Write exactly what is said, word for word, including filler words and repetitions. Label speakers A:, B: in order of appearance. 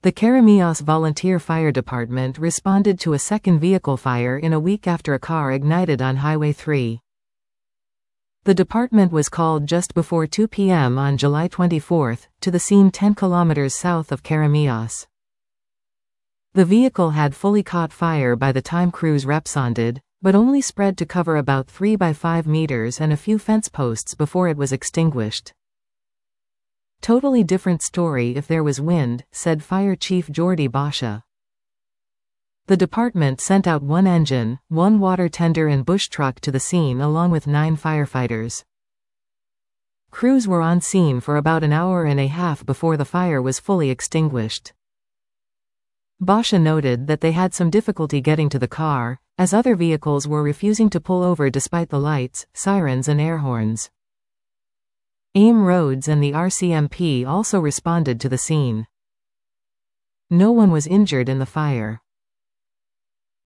A: The Keramillos Volunteer Fire Department responded to a second vehicle fire in a week after a car ignited on Highway three. The department was called just before two p m on July twenty-fourth, to the scene ten kilometers south of Keramillos. The vehicle had fully caught fire by the time crews responded, but only spread to cover about three by five meters and a few fence posts before it was extinguished. Totally different story if there was wind, said Fire Chief Jordi Basha. The department sent out one engine, one water tender and bush truck to the scene along with nine firefighters. Crews were on scene for about an hour and a half before the fire was fully extinguished. Basha noted that they had some difficulty getting to the car, as other vehicles were refusing to pull over despite the lights, sirens and air horns. AIM Roads and the R C M P also responded to the scene. No one was injured in the fire.